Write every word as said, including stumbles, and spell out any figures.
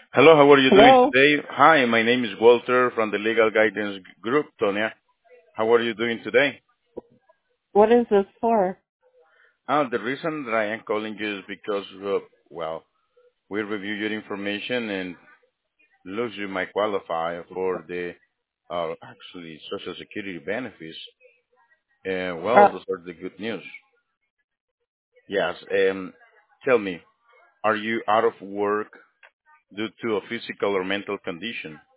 Hello, how are you doing Hello. today? Hi, my name is Walter from the Legal Guidance Group, Tonya. How are you doing today? What is this for? Uh, the reason that I am calling you is because, uh, well, we review your information and looks you might qualify for the, uh, actually, Social Security benefits. And, well, Uh, those are the good news. Yes, um, tell me, are you out of work due to a physical or mental condition?